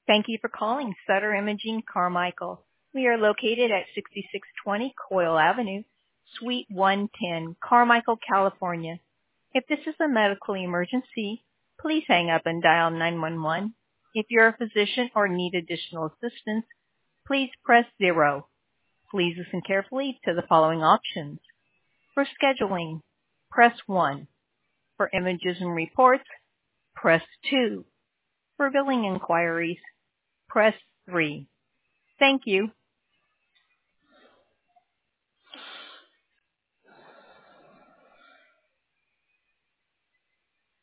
Thank you for calling Sutter Imaging Carmichael. We are located at 6620 Coyle Avenue, Suite 110, Carmichael, California. If this is a medical emergency, please hang up and dial 911. If you're a physician or need additional assistance, please press 0. Please listen carefully to the following options. For scheduling, press 1. For images and reports, press 2. For billing inquiries, press 3. Thank you.